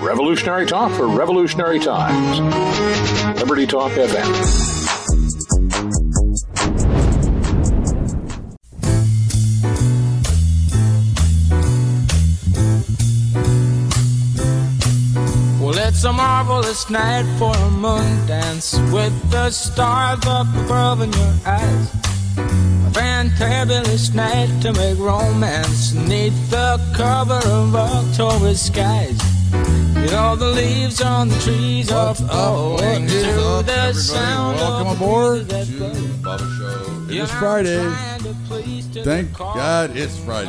Revolutionary talk for revolutionary times. Liberty Talk FM. It's a marvelous night for a moon dance with the stars up above in your eyes. A fantabulous night to make romance neath the cover of October skies. You know the leaves on the trees are blowing to the sound Welcome of aboard the to breeze the Bubba Show. It is Friday. Thank God it's Friday.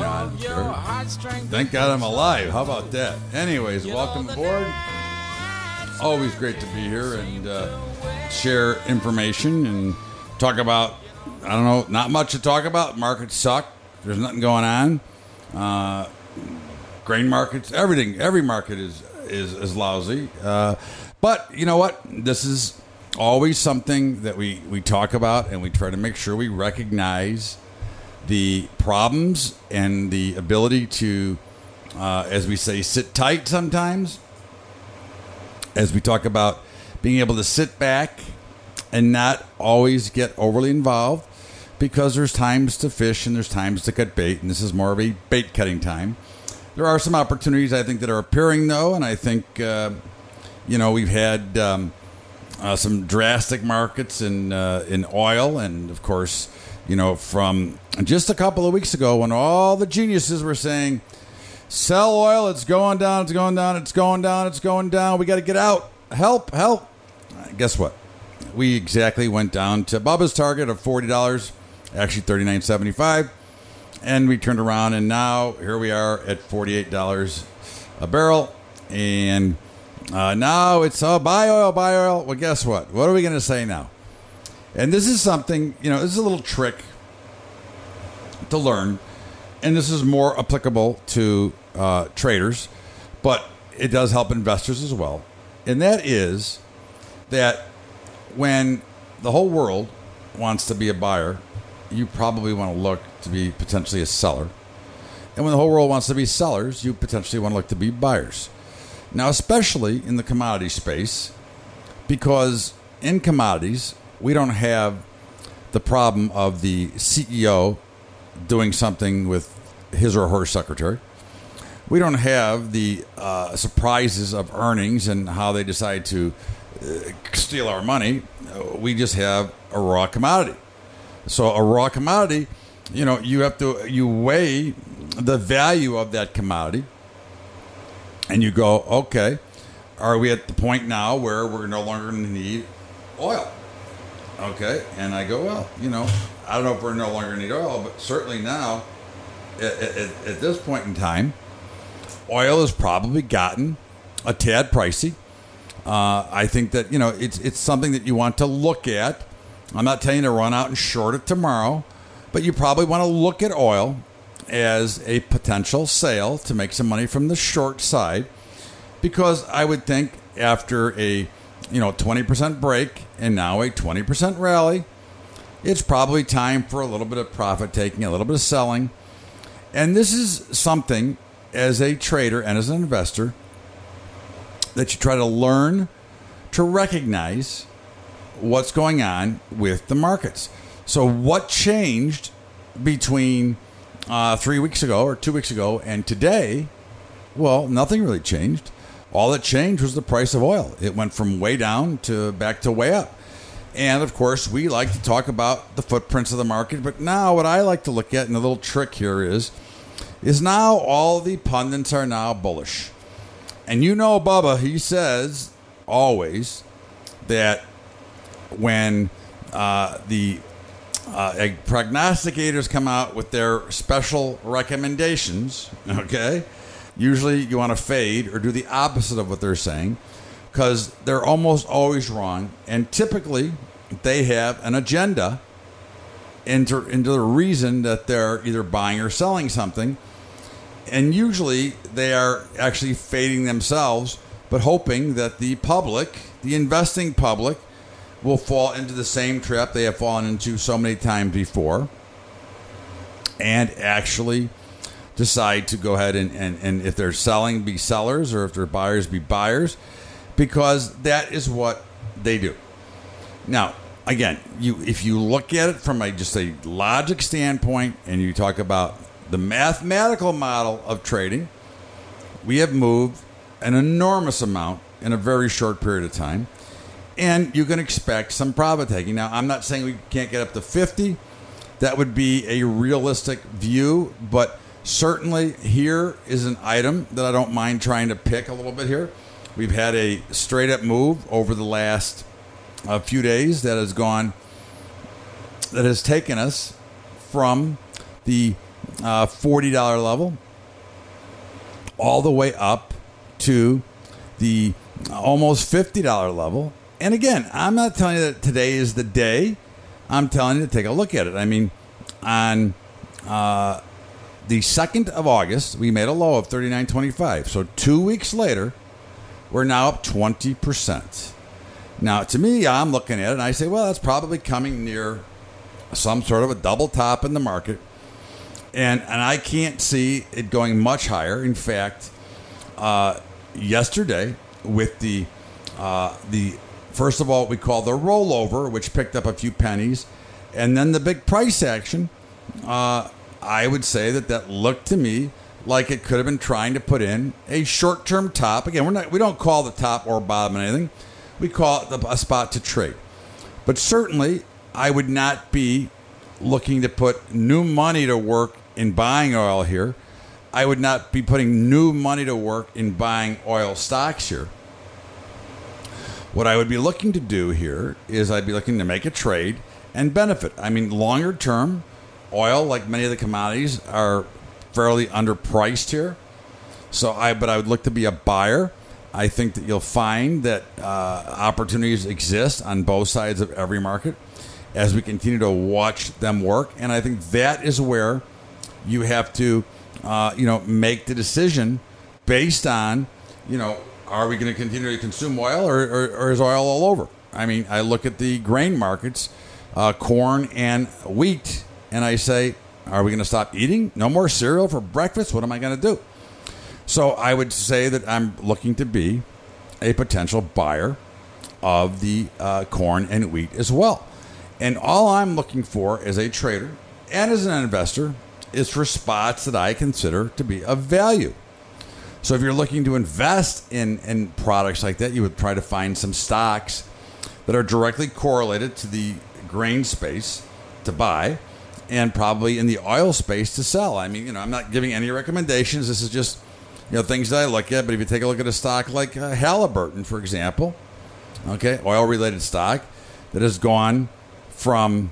Thank God I'm alive. How about that? Anyways, welcome aboard. Always great to be here and share information and talk about, I don't know, not much to talk about. Markets suck. There's nothing going on. Grain markets, everything, every market is lousy. But you know what? This is always something that we talk about, and we try to make sure we recognize the problems and the ability to, as we say, sit tight sometimes. As we talk about being able to sit back and not always get overly involved, because there's times to fish and there's times to cut bait, and this is more of a bait cutting time. There are some opportunities, I think, that are appearing, though, and I think, we've had some drastic markets in oil, and, of course, from just a couple of weeks ago when all the geniuses were saying, sell oil, it's going down, it's going down, it's going down, it's going down. We got to get out. Help. Guess what? We exactly went down to Bubba's target of $40, actually $39.75. And we turned around, and now here we are at $48 a barrel. And now it's buy oil. Well, guess what? What are we going to say now? And this is something, this is a little trick to learn. And this is more applicable to traders, but it does help investors as well. And that is that when the whole world wants to be a buyer, you probably want to look to be potentially a seller. And when the whole world wants to be sellers, you potentially want to look to be buyers. Now, especially in the commodity space, because in commodities, we don't have the problem of the CEO doing something with his or her secretary. We don't have the surprises of earnings and how they decide to steal our money. We just have a raw commodity. So a raw commodity, you weigh the value of that commodity, and you go, okay, are we at the point now where we're no longer going to need oil? Okay, and I go, well, I don't know if we're no longer need oil, but certainly now, at this point in time, oil has probably gotten a tad pricey. I think that, it's something that you want to look at. I'm not telling you to run out and short it tomorrow, but you probably want to look at oil as a potential sale to make some money from the short side, because I would think after a 20% break and now a 20% rally, it's probably time for a little bit of profit taking, a little bit of selling. And this is something, as a trader and as an investor, that you try to learn to recognize what's going on with the markets. So what changed between 3 weeks ago or 2 weeks ago and today? Well, nothing really changed. All that changed was the price of oil. It went from way down to back to way up. And, of course, we like to talk about the footprints of the market. But now what I like to look at, and the little trick here is now all the pundits are now bullish. And Bubba, he says always that when the prognosticators come out with their special recommendations, okay, usually you want to fade or do the opposite of what they're saying, because they're almost always wrong. And typically they have an agenda into the reason that they're either buying or selling something. And usually they are actually fading themselves, but hoping that the public, the investing public, will fall into the same trap they have fallen into so many times before and actually decide to go ahead and if they're selling, be sellers, or if they're buyers, be buyers, because that is what they do. Now, again, if you look at it from just a logic standpoint and you talk about the mathematical model of trading, we have moved an enormous amount in a very short period of time, and you can expect some profit taking. Now, I'm not saying we can't get up to 50. That would be a realistic view, but certainly here is an item that I don't mind trying to pick a little bit here. We've had a straight up move over the last few days that has taken us from the $40 level all the way up to the almost $50 level. And again, I'm not telling you that today is the day. I'm telling you to take a look at it. I mean, on the 2nd of August, we made a low of $39.25. So 2 weeks later, we're now up 20%. Now, to me, I'm looking at it and I say, well, that's probably coming near some sort of a double top in the market. And I can't see it going much higher. In fact, yesterday, with the first of all, what we call the rollover, which picked up a few pennies, and then the big price action, I would say that looked to me like it could have been trying to put in a short-term top. Again, we don't call the top or bottom anything. We call it a spot to trade. But certainly, I would not be looking to put new money to work in buying oil here. I would not be putting new money to work in buying oil stocks here. What I would be looking to do here is I'd be looking to make a trade and benefit. I mean, longer term, oil, like many of the commodities, are fairly underpriced here. But I would look to be a buyer. I think that you'll find that opportunities exist on both sides of every market as we continue to watch them work. And I think that is where you have to, make the decision based on, are we going to continue to consume oil or is oil all over? I mean, I look at the grain markets, corn and wheat, and I say, are we going to stop eating? No more cereal for breakfast? What am I going to do? So I would say that I'm looking to be a potential buyer of the corn and wheat as well. And all I'm looking for as a trader and as an investor is for spots that I consider to be of value. So if you're looking to invest in products like that, you would try to find some stocks that are directly correlated to the grain space to buy and probably in the oil space to sell. I mean, I'm not giving any recommendations. This is just, things that I look at. But if you take a look at a stock like Halliburton, for example, okay, oil-related stock that has gone from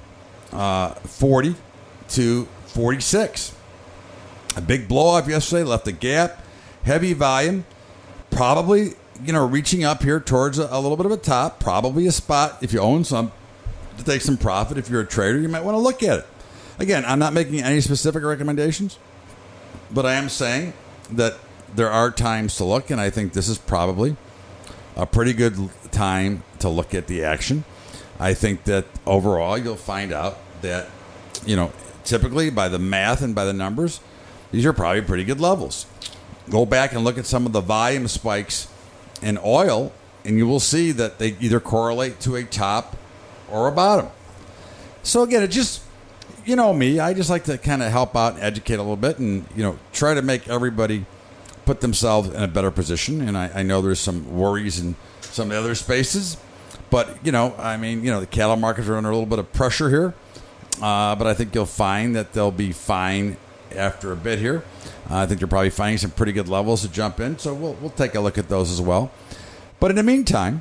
40 to 46. A big blow-off yesterday, left a gap, heavy volume, probably, reaching up here towards a little bit of a top, probably a spot, if you own some, to take some profit. If you're a trader, you might want to look at it. Again, I'm not making any specific recommendations, but I am saying that there are times to look, and I think this is probably a pretty good time to look at the action. I think that overall you'll find out that, typically by the math and by the numbers, these are probably pretty good levels. Go back and look at some of the volume spikes in oil, and you will see that they either correlate to a top or a bottom. So again, it just, me, I just like to kind of help out and educate a little bit and, try to make everybody put themselves in a better position. And I know there's some worries in some of the other spaces, but, the cattle markets are under a little bit of pressure here. But I think you'll find that they'll be fine after a bit here. I think they're probably finding some pretty good levels to jump in, so we'll take a look at those as well. But in the meantime,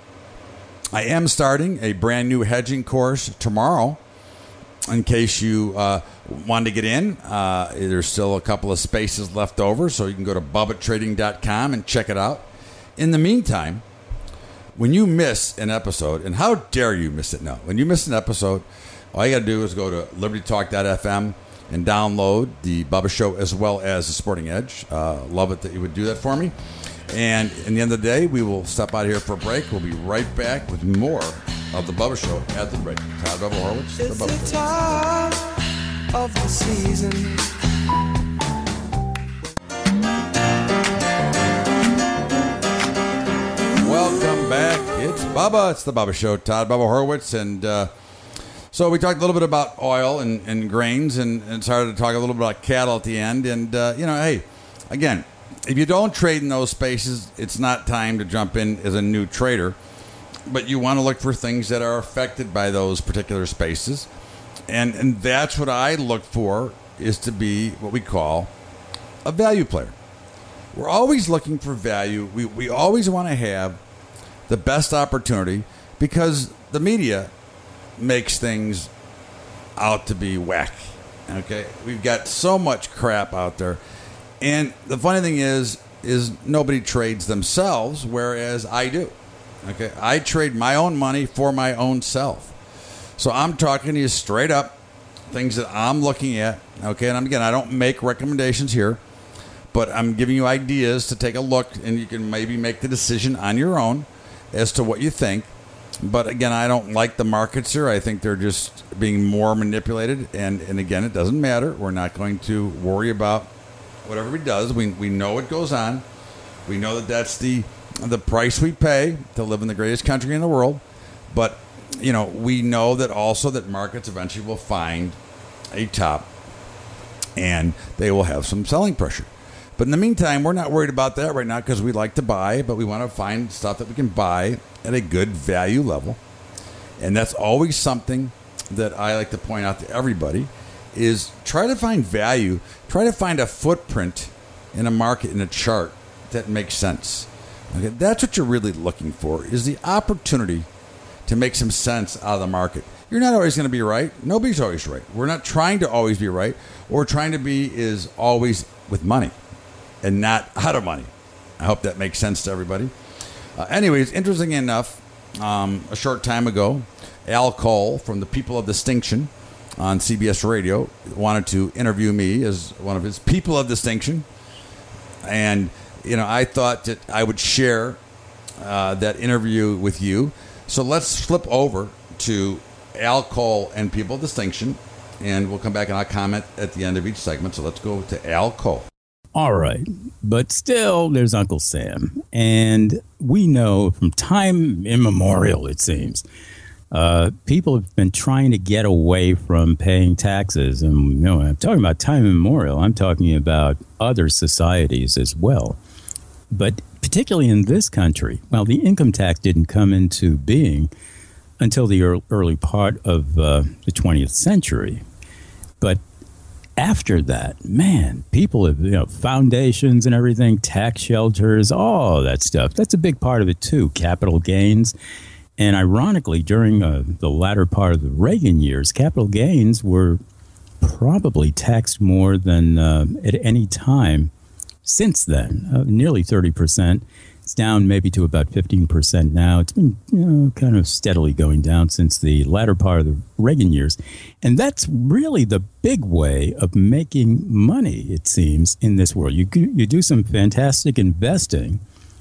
I am starting a brand new hedging course tomorrow. In case you want to get in, there's still a couple of spaces left over, so you can go to BubbaTrading.com and check it out. In the meantime, when you miss an episode, and how dare you miss it now? When you miss an episode, all you got to do is go to LibertyTalk.fm and download the Bubba Show as well as the Sporting Edge. Love it that you would do that for me. And in the end of the day, we will step out here for a break. We'll be right back with more of the Bubba Show at the break. Todd Bubba Horowitz, the Bubba Show. It's the time of the season Bubba. It's the Bubba Show. Todd Bubba Horowitz. And so we talked a little bit about oil and grains and started to talk a little bit about cattle at the end. And, hey, again, if you don't trade in those spaces, it's not time to jump in as a new trader. But you want to look for things that are affected by those particular spaces. And that's what I look for, is to be what we call a value player. We're always looking for value. We always want to have the best opportunity because the media makes things out to be whack. Okay? We've got so much crap out there. And the funny thing is nobody trades themselves, whereas I do. Okay? I trade my own money for my own self. So I'm talking to you straight up, things that I'm looking at, okay? And again, I don't make recommendations here, but I'm giving you ideas to take a look, and you can maybe make the decision on your own as to what you think. But again, I don't like the markets here. I think they're just being more manipulated, and again, it doesn't matter. We're not going to worry about what everybody does. We know what goes on. We know that that's the price we pay to live in the greatest country in the world, but we know that also that markets eventually will find a top and they will have some selling pressure. But in the meantime, we're not worried about that right now because we like to buy, but we want to find stuff that we can buy at a good value level. And that's always something that I like to point out to everybody is try to find value, try to find a footprint in a market, in a chart that makes sense. Okay, that's what you're really looking for, is the opportunity to make some sense out of the market. You're not always going to be right. Nobody's always right. We're not trying to always be right. What we're trying to be is always with money and not out of money. I hope that makes sense to everybody. Anyways, interesting enough, a short time ago, Al Cole from the People of Distinction on CBS Radio wanted to interview me as one of his People of Distinction. And, I thought that I would share that interview with you. So let's flip over to Al Cole and People of Distinction, and we'll come back and I'll comment at the end of each segment. So let's go to Al Cole. All right. But still, there's Uncle Sam. And we know from time immemorial, it seems, people have been trying to get away from paying taxes. And I'm talking about time immemorial. I'm talking about other societies as well. But particularly in this country, well, the income tax didn't come into being until the early part of the 20th century. But after that, man, people have, foundations and everything, tax shelters, all that stuff. That's a big part of it, too, capital gains. And ironically, during the latter part of the Reagan years, capital gains were probably taxed more than at any time since then, nearly 30%. It's down maybe to about 15% now. It's been kind of steadily going down since the latter part of the Reagan years. And that's really the big way of making money, it seems, in this world. You do some fantastic investing,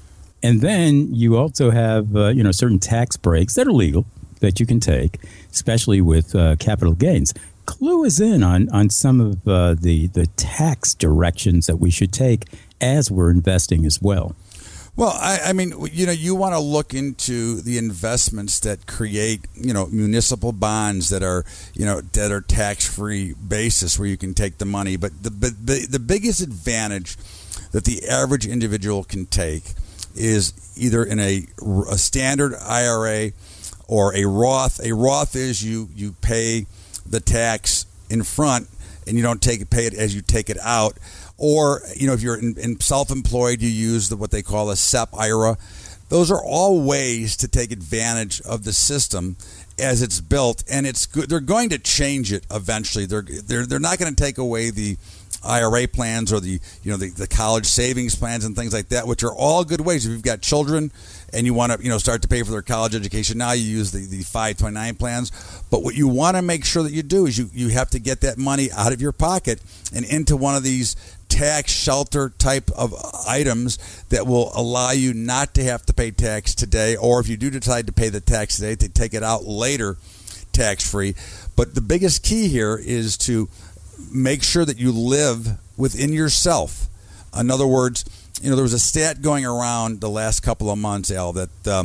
and then you also have certain tax breaks that are legal that you can take, especially with capital gains. Clue us in on some of the tax directions that we should take as we're investing as well. Well, I mean, you want to look into the investments that create, municipal bonds that are, that are tax-free basis where you can take the money. But the biggest advantage that the average individual can take is either in a standard IRA or a Roth. A Roth is you pay the tax in front and you don't pay it as you take it out. Or, if you're in self-employed, you use what they call a SEP IRA. Those are all ways to take advantage of the system as it's built, and it's good. They're going to change it eventually. They're not going to take away the IRA plans or the college savings plans and things like that, which are all good ways. If you've got children and you want to start to pay for their college education now, you use the 529 plans. But what you want to make sure that you do is you have to get that money out of your pocket and into one of these tax shelter type of items that will allow you not to have to pay tax today, or if you do decide to pay the tax today, to take it out later tax-free. But the biggest key here is to make sure that you live within yourself. In other words, there was a stat going around the last couple of months, Al, that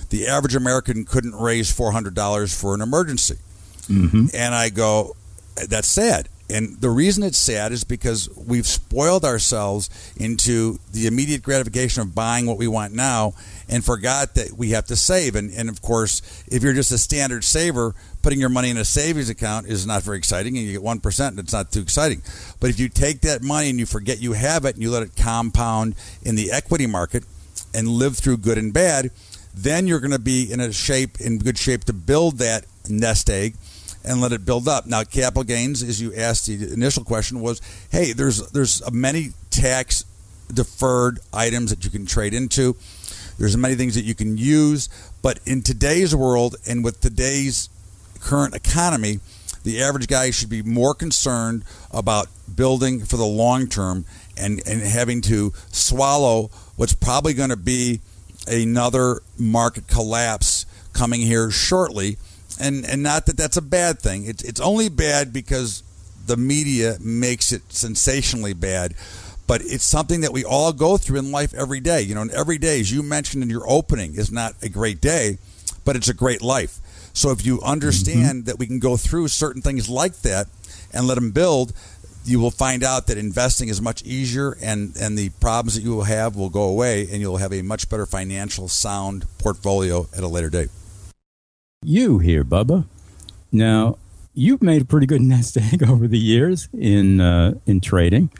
the average American couldn't raise $400 for an emergency. And I go, that's sad. And the reason it's sad is because we've spoiled ourselves into the immediate gratification of buying what we want now and forgot that we have to save. And of course, if you're just a standard saver, putting your money in a savings account is not very exciting, and you get 1%, and it's not too exciting. But if you take that money and you forget you have it and you let it compound in the equity market and live through good and bad, then you're going to be in good shape to build that nest egg and let it build up. Now, capital gains, as you asked the initial question, was, hey, there's many tax deferred items that you can trade into. There's many things that you can use. But in today's world and with today's current economy, the average guy should be more concerned about building for the long term and having to swallow what's probably going to be another market collapse coming here shortly. And not that that's a bad thing. It's only bad because the media makes it sensationally bad. But it's something that we all go through in life every day. You know, and every day, as you mentioned in your opening, is not a great day, but it's a great life. So if you understand that we can go through certain things like that and let them build, you will find out that investing is much easier, and the problems that you will have will go away, and you'll have a much better financial sound portfolio at a later date. You here, Bubba. Now, you've made a pretty good nest egg over the years in trading.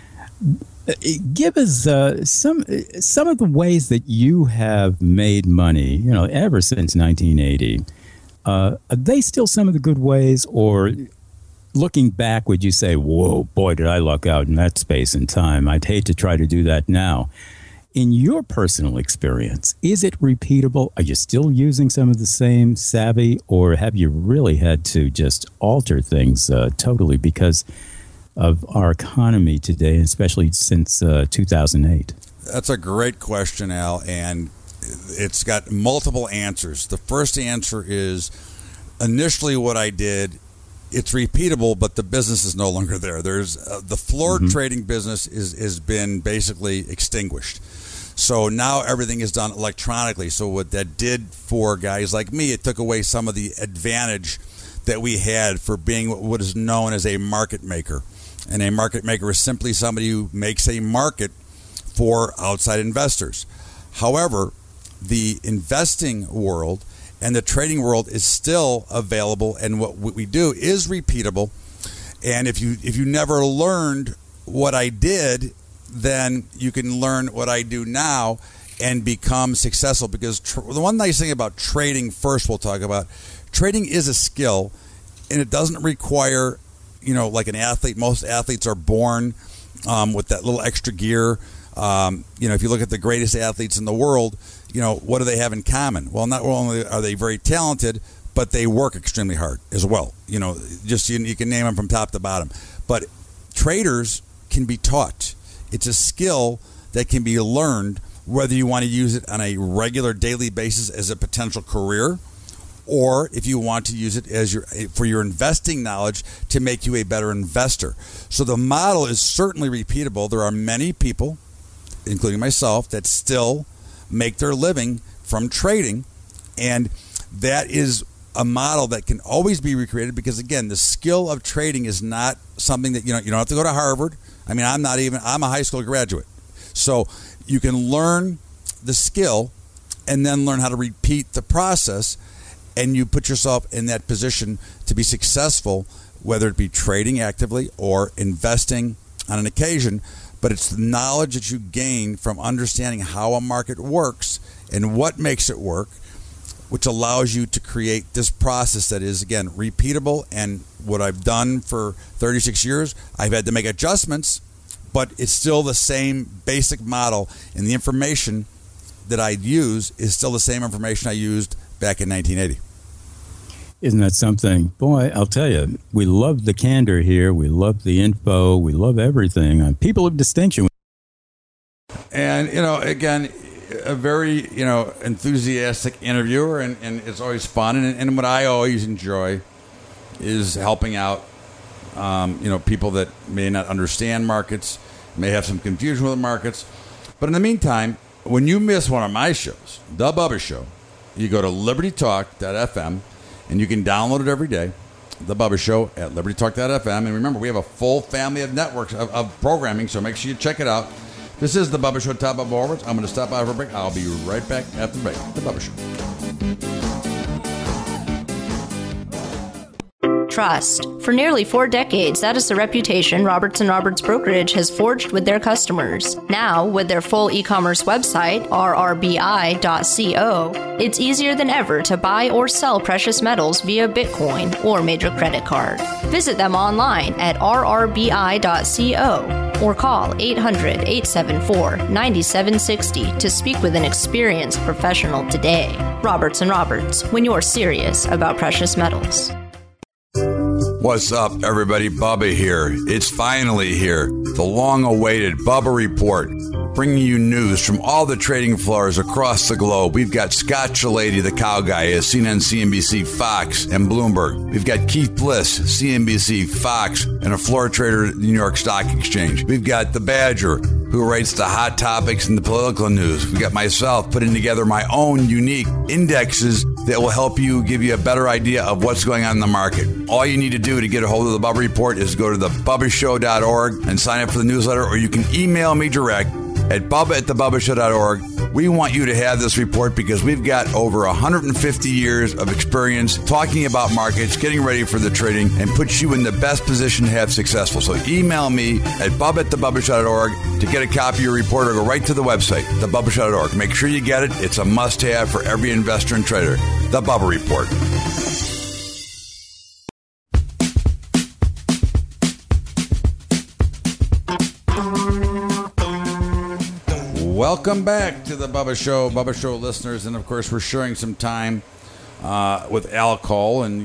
Give us some of the ways that you have made money, you know, ever since 1980. Are they still some of the good ways, or looking back, would you say, whoa, boy, did I luck out in that space and time? I'd hate to try to do that now. In your personal experience, is it repeatable? Are you still using some of the same savvy, or have you really had to just alter things totally because of our economy today, especially since 2008? That's a great question, Al, and it's got multiple answers. The first answer is initially what I did, it's repeatable, but the business is no longer there. There's the floor trading business has been basically extinguished. So now everything is done electronically. So what that did for guys like me, it took away some of the advantage that we had for being what is known as a market maker. And a market maker is simply somebody who makes a market for outside investors. However, the investing world and the trading world is still available, and what we do is repeatable. And if you never learned what I did, then you can learn what I do now and become successful. Because the one nice thing about trading, first we'll talk about, trading is a skill, and it doesn't require, you know, like an athlete. Most athletes are born with that little extra gear. You know, if you look at the greatest athletes in the world, you know, what do they have in common? Well, not only are they very talented, but they work extremely hard as well. You know, just you can name them from top to bottom. But traders can be taught. It's a skill that can be learned, whether you want to use it on a regular daily basis as a potential career, or if you want to use it as for your investing knowledge to make you a better investor. So the model is certainly repeatable. There are many people, including myself, that still make their living from trading, and that is a model that can always be recreated, because again, the skill of trading is not something that, you know, you don't have to go to Harvard. I mean, I'm a high school graduate. So you can learn the skill and then learn how to repeat the process, and you put yourself in that position to be successful, whether it be trading actively or investing on an occasion. But it's the knowledge that you gain from understanding how a market works and what makes it work, which allows you to create this process that is, again, repeatable. And what I've done for 36 years, I've had to make adjustments, but it's still the same basic model, and the information that I use is still the same information I used back in 1980. Isn't that something? Boy, I'll tell you, we love the candor here. We love the info. We love everything. People of distinction. And, you know, again, a very, you know, enthusiastic interviewer, and it's always fun. And what I always enjoy is helping out, you know, people that may not understand markets, may have some confusion with the markets. But in the meantime, when you miss one of my shows, The Bubba Show, you go to libertytalk.fm, and you can download it every day. The Bubba Show at libertytalk.fm. And remember, we have a full family of networks of programming, so make sure you check it out. This is The Bubba Show, Top of Awards. I'm going to stop by for a break. I'll be right back after the break. The Bubba Show. Trust. For nearly 4 decades, that is the reputation Roberts & Roberts Brokerage has forged with their customers. Now, with their full e-commerce website, rrbi.co, it's easier than ever to buy or sell precious metals via Bitcoin or major credit card. Visit them online at rrbi.co or call 800-874-9760 to speak with an experienced professional today. Roberts & Roberts, when you're serious about precious metals. What's up, everybody? Bubba here. It's finally here. The long-awaited Bubba Report, bringing you news from all the trading floors across the globe. We've got Scott Shellady, the cow guy, at CNN, CNBC, Fox, and Bloomberg. We've got Keith Bliss, CNBC, Fox, and a floor trader at the New York Stock Exchange. We've got the Badger, who writes the hot topics and the political news. We've got myself putting together my own unique indexes that will help you, give you a better idea of what's going on in the market. All you need to do to get a hold of the Bubba Report is go to thebubbashow.org and sign up for the newsletter, or you can email me direct at bubba@thebubbashow.org. We want you to have this report because we've got over 150 years of experience talking about markets, getting ready for the trading, and puts you in the best position to have successful. So email me at bubba@thebubbashow.org to get a copy of your report, or go right to the website, thebubbashow.org. Make sure you get it. It's a must-have for every investor and trader. The Bubba Report. Welcome back to the Bubba Show, listeners, and of course we're sharing some time with Al Cole, and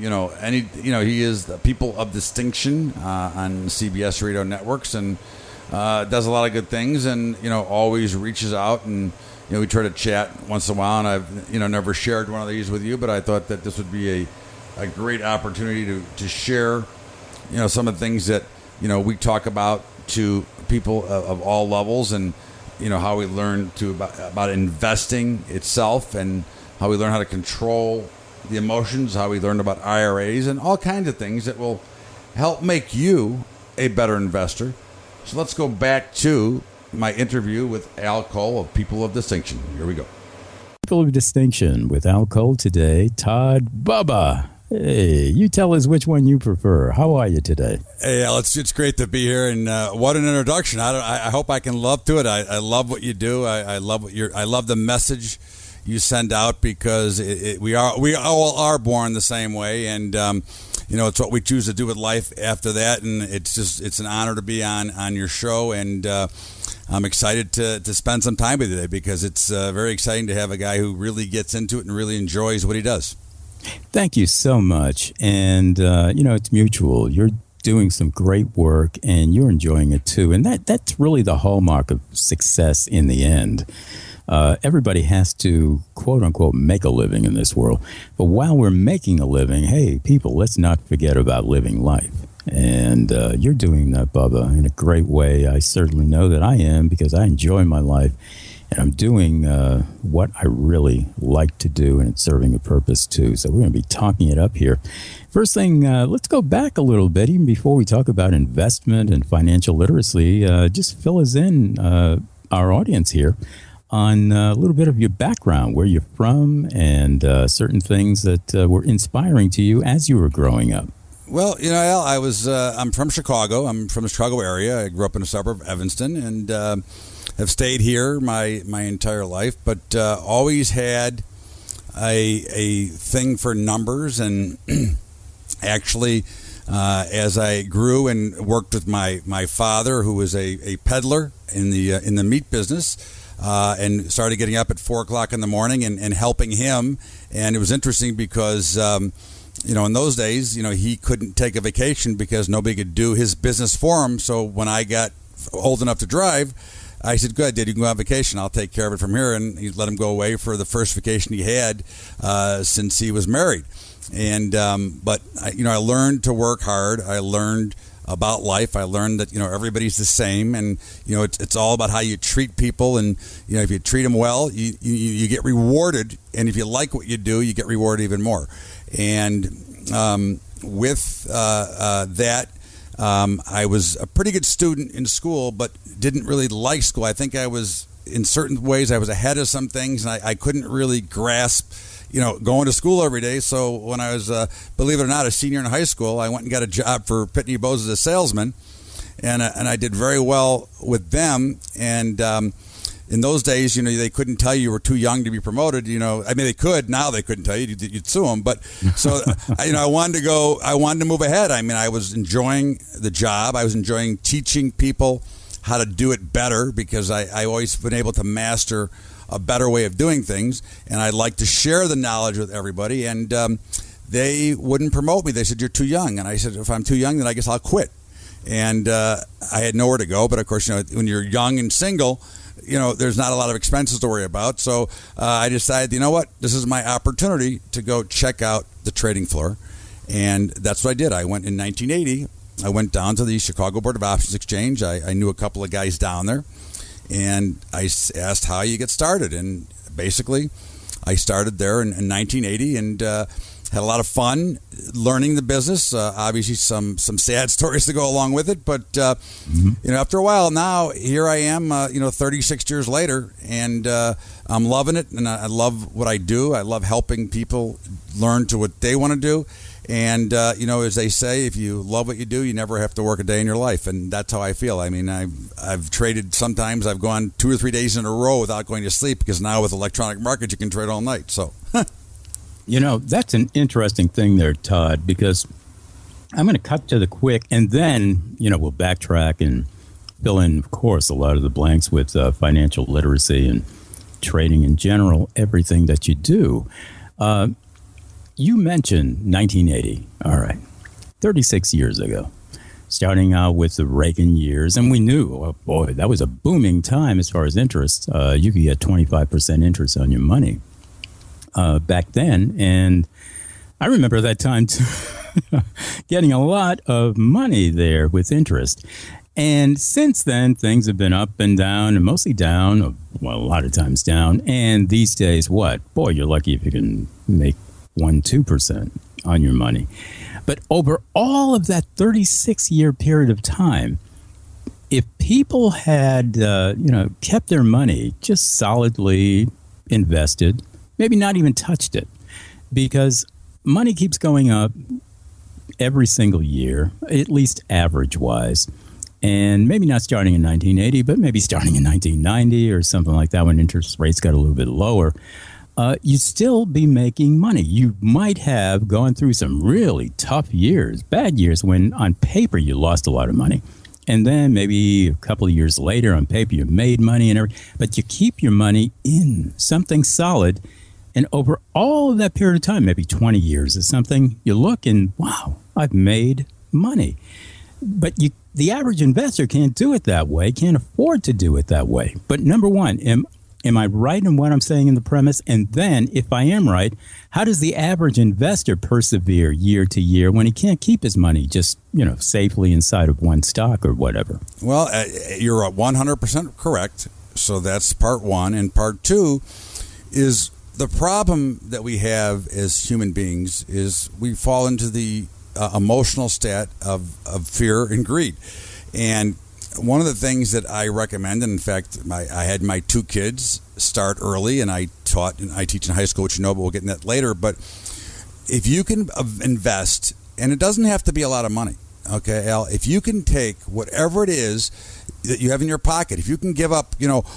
he is the People of Distinction on CBS Radio Networks, and does a lot of good things, and always reaches out, and we try to chat once in a while, and I've never shared one of these with you, but I thought that this would be a great opportunity to share some of the things that we talk about to people of all levels, and how we learn about investing itself, and how we learn how to control the emotions, how we learn about IRAs, and all kinds of things that will help make you a better investor. So let's go back to my interview with Al Cole of People of Distinction. Here we go. People of Distinction with Al Cole today. Todd Bubba. Hey, you tell us which one you prefer. How are you today? Hey, Al, it's great to be here, and what an introduction! I hope I can love to it. I love what you do. I love I love the message you send out, because we all are born the same way, and it's what we choose to do with life after that. And it's an honor to be on your show, and I'm excited to spend some time with you today, because it's very exciting to have a guy who really gets into it and really enjoys what he does. Thank you so much. And, it's mutual. You're doing some great work, and you're enjoying it too. And that's really the hallmark of success in the end. Everybody has to, quote unquote, make a living in this world. But while we're making a living, hey, people, let's not forget about living life. And you're doing that, Bubba, in a great way. I certainly know that I am, because I enjoy my life. And I'm doing what I really like to do, and it's serving a purpose too. So we're going to be talking it up here. First thing, let's go back a little bit, even before we talk about investment and financial literacy. Just fill us in, our audience here, on a little bit of your background, where you're from, and certain things that were inspiring to you as you were growing up. Well, Al, I'm from Chicago. I'm from the Chicago area. I grew up in a suburb of Evanston, and have stayed here my entire life, but always had a thing for numbers. And actually, as I grew and worked with my father, who was a peddler in the meat business, and started getting up at 4 o'clock in the morning and helping him. And it was interesting because in those days, he couldn't take a vacation because nobody could do his business for him. So when I got old enough to drive, I said, "Good, Dad, you can go on vacation. I'll take care of it from here." And he let him go away for the first vacation he had since he was married. And but I learned to work hard. I learned about life. I learned that, everybody's the same, and, it's all about how you treat people. And, if you treat them well, you get rewarded. And if you like what you do, you get rewarded even more. And with that, I was a pretty good student in school, but didn't really like school. I think I was, in certain ways, I was ahead of some things, and I couldn't really grasp, going to school every day. So when I was, believe it or not, a senior in high school, I went and got a job for Pitney Bowes as a salesman, and I did very well with them. And in those days, they couldn't tell you were too young to be promoted. I mean, they could. Now they couldn't tell you. You'd sue them. But so, I wanted to move ahead. I mean, I was enjoying the job. I was enjoying teaching people how to do it better, because I always been able to master a better way of doing things, and I'd like to share the knowledge with everybody. And they wouldn't promote me. They said, "You're too young." And I said, "If I'm too young, then I guess I'll quit." And I had nowhere to go. But of course, when you're young and single, there's not a lot of expenses to worry about. So I decided, you know what, this is my opportunity to go check out the trading floor. And that's what I did. I went in 1980. I went down to the Chicago Board of Options Exchange. I knew a couple of guys down there, and I asked how you get started. And basically, I started there in 1980, and had a lot of fun learning the business. Obviously, some sad stories to go along with it, but after a while, now here I am, 36 years later, and I'm loving it, and I love what I do. I love helping people learn to what they want to do. And, as they say, if you love what you do, you never have to work a day in your life. And that's how I feel. I mean, I've traded, sometimes I've gone 2 or 3 days in a row without going to sleep, because now with electronic markets, you can trade all night. So, that's an interesting thing there, Todd, because I'm going to cut to the quick, and then, we'll backtrack and fill in, of course, a lot of the blanks with financial literacy and trading in general, everything that you do. You mentioned 1980. All right. 36 years ago, starting out with the Reagan years. And we knew, oh boy, that was a booming time as far as interest. You could get 25% interest on your money back then. And I remember that time too, getting a lot of money there with interest. And since then, things have been up and down, and mostly down, well, a lot of times down. And these days, what? Boy, you're lucky if you can make 1-2% on your money. But over all of that 36-year period of time, if people had kept their money just solidly invested, maybe not even touched it, because money keeps going up every single year, at least average wise, and maybe not starting in 1980, but maybe starting in 1990 or something like that, when interest rates got a little bit lower. You'd still be making money. You might have gone through some really tough years, bad years, when on paper you lost a lot of money. And then maybe a couple of years later, on paper you made money, and everything. But you keep your money in something solid. And over all of that period of time, maybe 20 years or something, you look and, wow, I've made money. But the average investor can't do it that way, can't afford to do it that way. But number one, am I right in what I'm saying in the premise? And then, if I am right, how does the average investor persevere year to year when he can't keep his money just, safely inside of one stock or whatever? Well, you're 100% correct. So that's part one. And part two is the problem that we have as human beings is we fall into the emotional state of fear and greed. And one of the things that I recommend, and in fact, I had my 2 kids start early, and I teach in high school, which but we'll get in that later. But if you can invest, and it doesn't have to be a lot of money, okay, Al, if you can take whatever it is that you have in your pocket, if you can give up,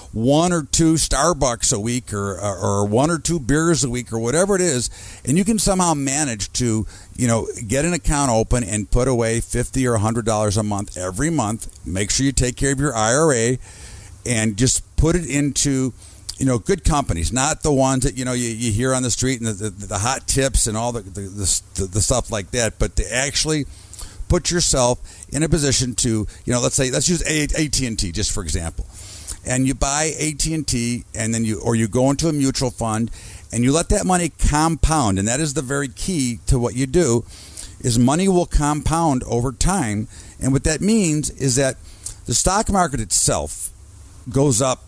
1 or 2 Starbucks a week or 1 or 2 beers a week or whatever it is, and you can somehow manage to, get an account open and put away $50 or $100 a month every month, make sure you take care of your IRA and just put it into, good companies, not the ones that, you hear on the street and the hot tips and all the stuff like that, but to actually put yourself in a position to, let's use AT&T just for example, and you buy AT&T, and then you go into a mutual fund, and you let that money compound, and that is the very key to what you do, is money will compound over time, And what that means is that the stock market itself goes up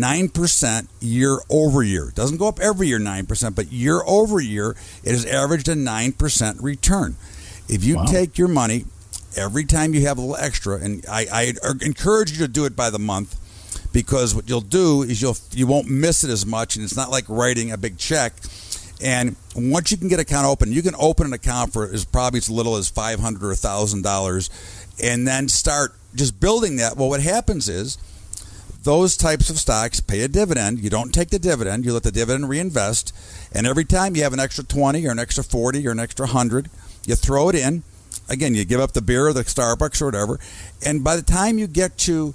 9% year over year. It doesn't go up every year 9%, but year over year, it has averaged a 9% return. If you take your money every time you have a little extra, and I encourage you to do it by the month, because what you'll do is you won't miss it as much, and it's not like writing a big check. And once you can get an account open, you can open an account for probably as little as $500 or $1,000, and then start just building that. Well, what happens is those types of stocks pay a dividend. You don't take the dividend. You let the dividend reinvest. And every time you have an extra 20 or an extra 40 or an extra 100, you throw it in. Again, you give up the beer or the Starbucks or whatever. And by the time you get to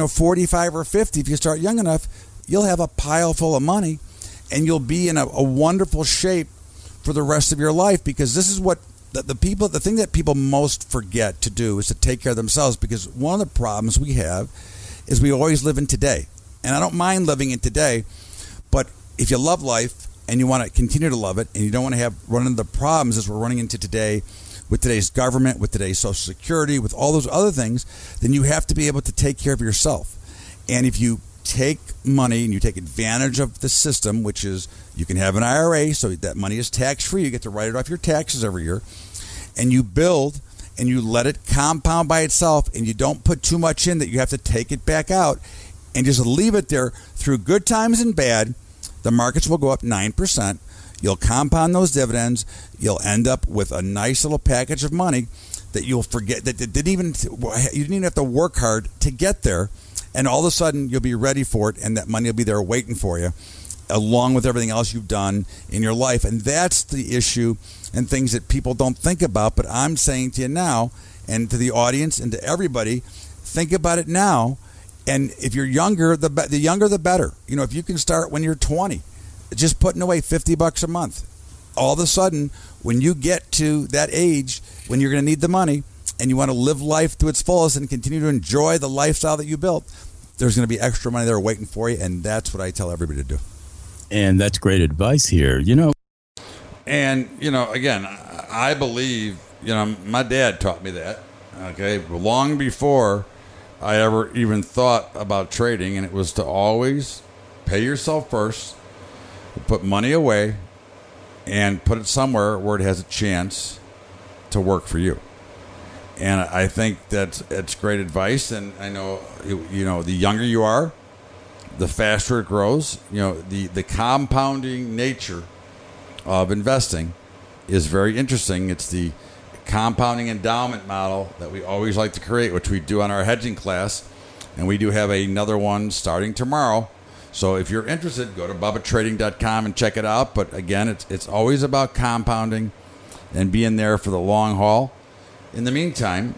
45 or 50, if you start young enough, you'll have a pile full of money. And you'll be in a wonderful shape for the rest of your life, because this is what the thing that people most forget to do is to take care of themselves. Because one of the problems we have is we always live in today. And I don't mind living in today, but if you love life and you want to continue to love it, and you don't want to run into the problems as we're running into today with today's government, with today's Social Security, with all those other things, then you have to be able to take care of yourself. And if you take money and you take advantage of the system, which is you can have an IRA, so that money is tax-free. You get to write it off your taxes every year. And you build and you let it compound by itself, and you don't put too much in that you have to take it back out, and just leave it there through good times and bad. The markets will go up 9%. You'll compound those dividends. You'll end up with a nice little package of money that you'll forget that you didn't even have to work hard to get there. And all of a sudden, you'll be ready for it, and that money will be there waiting for you, along with everything else you've done in your life. And that's the issue and things that people don't think about. But I'm saying to you now, and to the audience and to everybody, think about it now. And if you're younger, the younger the better. If you can start when you're 20, just putting away $50 a month. All of a sudden, when you get to that age when you're going to need the money, and you want to live life to its fullest and continue to enjoy the lifestyle that you built, there's going to be extra money there waiting for you, and that's what I tell everybody to do. And that's great advice here. And, again, I believe, my dad taught me that, okay, long before I ever even thought about trading, and it was to always pay yourself first, put money away, and put it somewhere where it has a chance to work for you. And I think it's great advice. And I know, the younger you are, the faster it grows. The compounding nature of investing is very interesting. It's the compounding endowment model that we always like to create, which we do on our hedging class. And we do have another one starting tomorrow. So if you're interested, go to BubbaTrading.com and check it out. But again, it's always about compounding and being there for the long haul. In the meantime,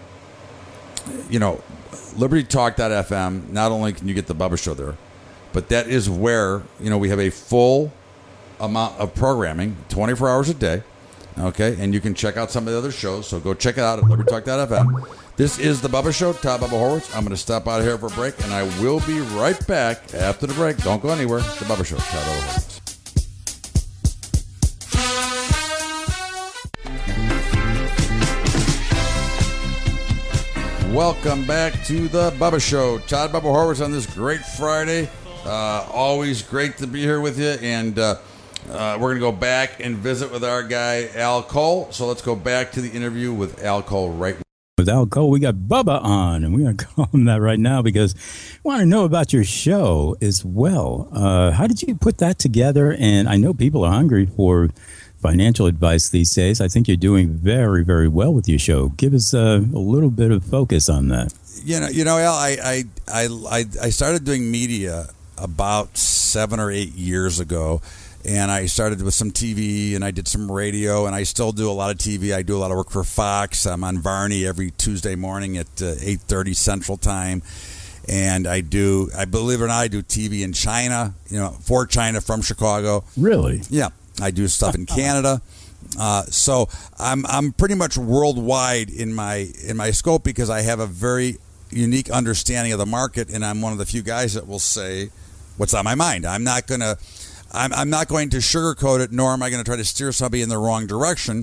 LibertyTalk.fm, not only can you get the Bubba Show there, but that is where, we have a full amount of programming, 24 hours a day, okay? And you can check out some of the other shows, so go check it out at LibertyTalk.fm. This is the Bubba Show, Todd Bubba Horwitz. I'm going to step out of here for a break, and I will be right back after the break. Don't go anywhere. The Bubba Show, Todd Bubba Horwitz. Welcome back to the Bubba Show. Todd Bubba Horwitz on this great Friday. Always great to be here with you. And we're going to go back and visit with our guy, Al Cole. So let's go back to the interview with Al Cole right now. With Al Cole, we got Bubba on, and we're going to call him that right now because we want to know about your show as well. How did you put that together? And I know people are hungry for financial advice these days. I think you're doing very, very well with your show. Give us a little bit of focus on that. Al, I started doing media about 7 or 8 years ago, and I started with some TV, and I did some radio, and I still do a lot of TV. I do a lot of work for Fox. I'm on Varney every Tuesday morning at 8:30 Central Time. And I believe it or not, I do TV in China, for China from Chicago. Really? Yeah. I do stuff in Canada. So I'm pretty much worldwide in my scope because I have a very unique understanding of the market, and I'm one of the few guys that will say what's on my mind. I'm not going to sugarcoat it, nor am I going to try to steer somebody in the wrong direction.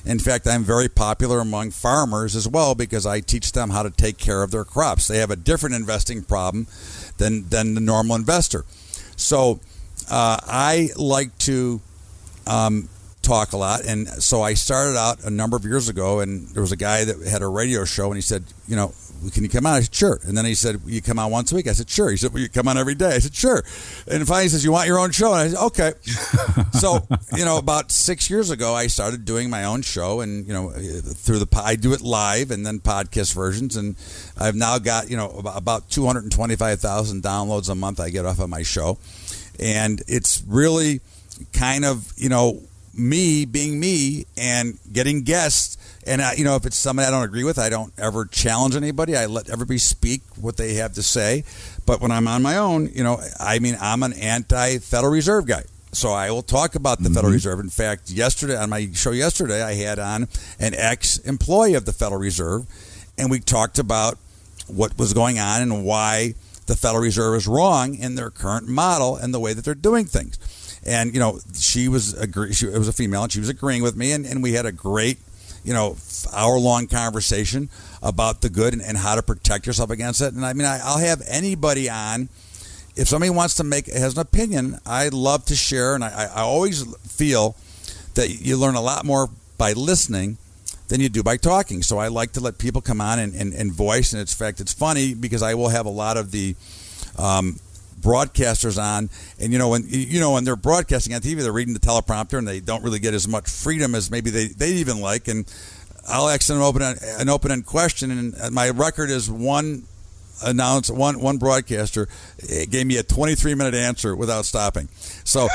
In fact, I'm very popular among farmers as well because I teach them how to take care of their crops. They have a different investing problem than the normal investor. So I like to talk a lot, and so I started out a number of years ago, and there was a guy that had a radio show, and he said, can you come on? I said, sure. And then he said, will you come on once a week? I said, sure. He said, will you come on every day? I said, sure. And finally he says, you want your own show? And I said, okay. So, about 6 years ago, I started doing my own show, and, I do it live and then podcast versions. And I've now got, about 225,000 downloads a month I get off of my show. And it's really kind of, me being me and getting guests. And, if it's somebody I don't agree with, I don't ever challenge anybody. I let everybody speak what they have to say. But when I'm on my own, I'm an anti-Federal Reserve guy. So I will talk about the Federal Reserve. In fact, on my show yesterday, I had on an ex-employee of the Federal Reserve, and we talked about what was going on and why the Federal Reserve is wrong in their current model and the way that they're doing things. And, she was a female, and she was agreeing with me, and we had a great, hour-long conversation about the good and how to protect yourself against it. And I'll have anybody on. If somebody has an opinion, I love to share, and I always feel that you learn a lot more by listening than you do by talking. So I like to let people come on and voice. And in fact, it's funny because I will have a lot of the broadcasters on, and when they're broadcasting on TV, they're reading the teleprompter and they don't really get as much freedom as maybe they even like. And I'll ask them an open-end question, and my record is one broadcaster gave me a 23-minute answer without stopping. So,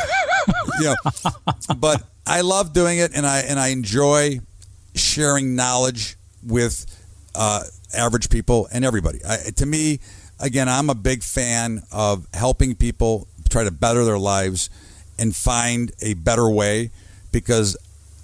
but I love doing it, and I enjoy sharing knowledge with average people and everybody. To me, again, I'm a big fan of helping people try to better their lives and find a better way, because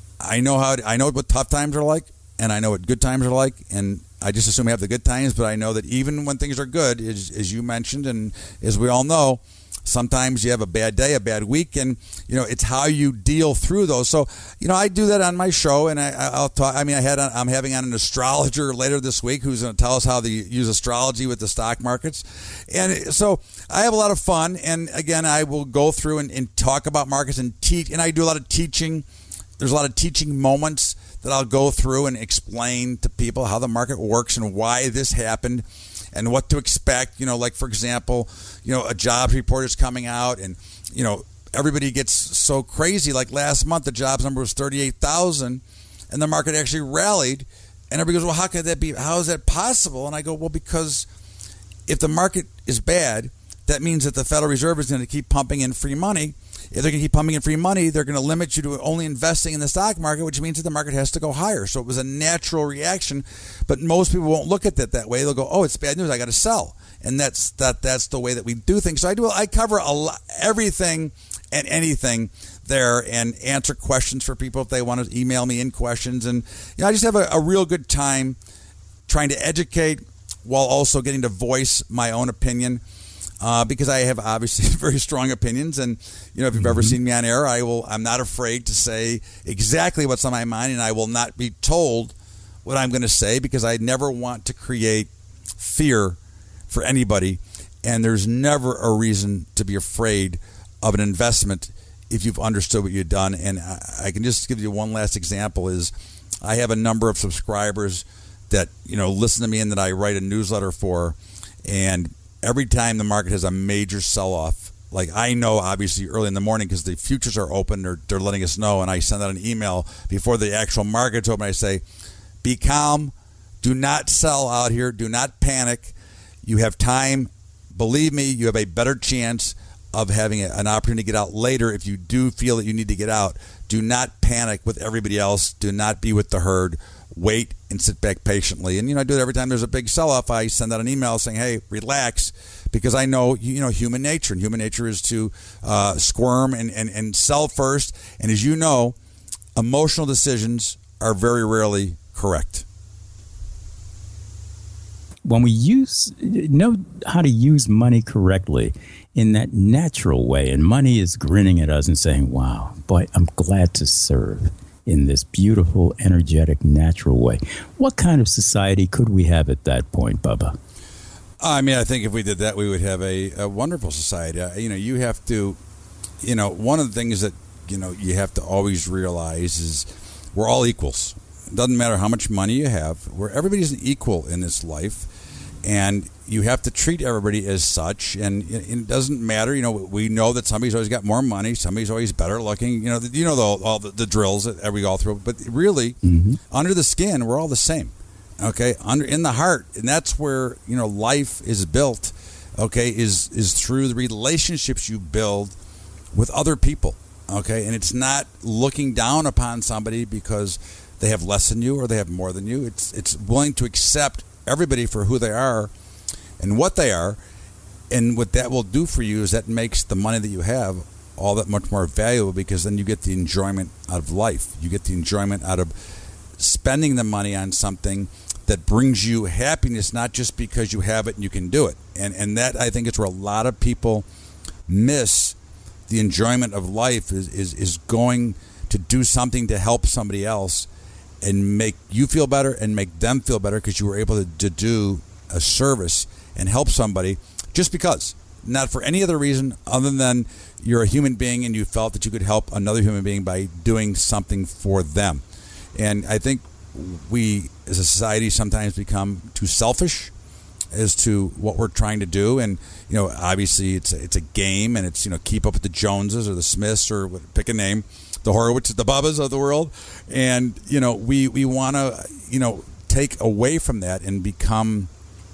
I know what tough times are like, and I know what good times are like, and I just assume we have the good times, but I know that even when things are good, as you mentioned, and as we all know, sometimes you have a bad day, a bad week, and it's how you deal through those. So I do that on my show, and I'll talk. I'm having on an astrologer later this week who's going to tell us how to use astrology with the stock markets, and so I have a lot of fun. And again, I will go through and talk about markets and teach, and I do a lot of teaching. There's a lot of teaching moments that I'll go through and explain to people how the market works and why this happened and what to expect. Like, for example, a jobs report is coming out, and, everybody gets so crazy. Like last month, the jobs number was 38,000, and the market actually rallied. And everybody goes, well, how could that be? How is that possible? And I go, well, because if the market is bad, that means that the Federal Reserve is going to keep pumping in free money. If they're going to keep pumping in free money, they're going to limit you to only investing in the stock market, which means that the market has to go higher. So it was a natural reaction, but most people won't look at it that way. They'll go, "Oh, it's bad news. I got to sell," and that's the way that we do things. So I cover everything and anything there, and answer questions for people if they want to email me in questions. And I just have a real good time trying to educate while also getting to voice my own opinion. Because I have obviously very strong opinions, and if you've ever seen me on air, I'm not afraid to say exactly what's on my mind, and I will not be told what I'm going to say, because I never want to create fear for anybody, and there's never a reason to be afraid of an investment if you've understood what you've done. And I can just give you one last example. Is I have a number of subscribers that listen to me and that I write a newsletter for, and every time the market has a major sell-off, like I know obviously early in the morning because the futures are open, they're letting us know, and I send out an email before the actual market's open. I say, be calm, do not sell out here, do not panic. You have time. Believe me, you have a better chance of having an opportunity to get out later if you do feel that you need to get out. Do not panic with everybody else. Do not be with the herd. Wait and sit back patiently. And I do it every time there's a big sell-off. I send out an email saying, hey, relax, because I know human nature, and human nature is to squirm and sell first. And as you know, emotional decisions are very rarely correct. When we know how to use money correctly in that natural way, and money is grinning at us and saying, wow, boy, I'm glad to serve. in this beautiful, energetic, natural way. What kind of society could we have at that point, Bubba? I mean, I think if we did that, we would have a wonderful society. You have to, one of the things that, you have to always realize is we're all equals. It doesn't matter how much money you have. Everybody's an equal in this life. And you have to treat everybody as such. And it doesn't matter. We know that somebody's always got more money. Somebody's always better looking. All the drills that we go through. But really, under the skin, we're all the same. Okay, in the heart, and that's where life is built. Okay, is through the relationships you build with other people. Okay, and it's not looking down upon somebody because they have less than you or they have more than you. It's willing to accept everybody for who they are and what they are, and what that will do for you is that makes the money that you have all that much more valuable, because then you get the enjoyment out of life. You get the enjoyment out of spending the money on something that brings you happiness, not just because you have it and you can do it. And that, I think, is where a lot of people miss the enjoyment of life is going to do something to help somebody else and make you feel better and make them feel better because you were able to do a service and help somebody just because. Not for any other reason other than you're a human being and you felt that you could help another human being by doing something for them. And I think we as a society sometimes become too selfish as to what we're trying to do. And obviously it's a game, and it's keep up with the Joneses or the Smiths or pick a name, the Horowitzes, the Bubbas of the world. And we want to take away from that and become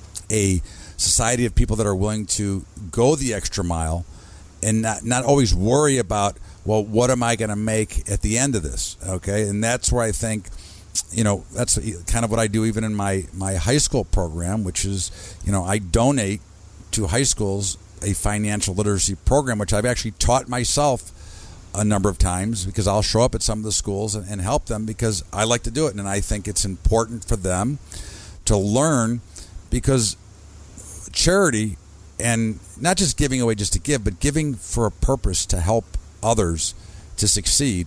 a society of people that are willing to go the extra mile and not always worry about, well, what am I going to make at the end of this? Okay, and that's where I think that's kind of what I do even in my high school program, which is, I donate to high schools a financial literacy program, which I've actually taught myself a number of times, because I'll show up at some of the schools and help them because I like to do it. And I think it's important for them to learn, because charity, and not just giving away just to give, but giving for a purpose to help others to succeed,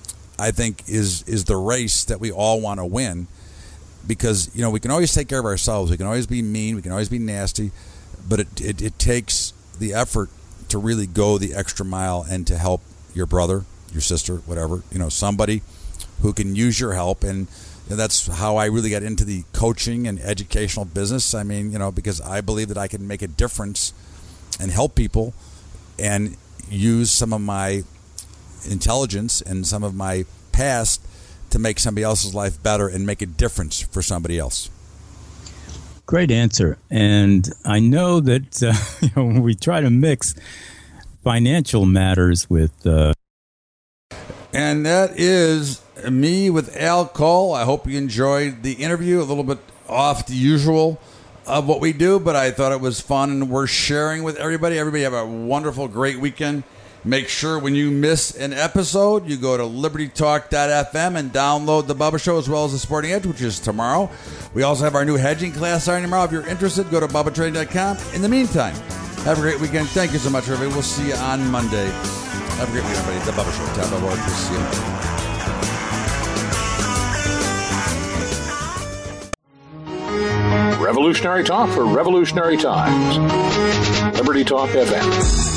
I think is the race that we all want to win. Because we can always take care of ourselves, we can always be mean, we can always be nasty, but it takes the effort to really go the extra mile and to help your brother, your sister, whatever, somebody who can use your help. And that's how I really got into the coaching and educational business. I mean, because I believe that I can make a difference and help people and use some of my intelligence and some of my past to make somebody else's life better and make a difference for somebody else. Great answer. And I know that we try to mix financial matters with... And that is me with Al Cole. I hope you enjoyed the interview, a little bit off the usual of what we do, but I thought it was fun and worth sharing with everybody. Everybody have a wonderful, great weekend. Make sure when you miss an episode, you go to libertytalk.fm and download the Bubba Show as well as the Sporting Edge, which is tomorrow. We also have our new hedging class starting tomorrow. If you're interested, go to BubbaTrading.com. In the meantime, have a great weekend. Thank you so much, everybody. We'll see you on Monday. Have a great weekend, everybody. The Bubba Show. Tap Bubba. We'll see you. Revolutionary talk for revolutionary times. Liberty Talk FM.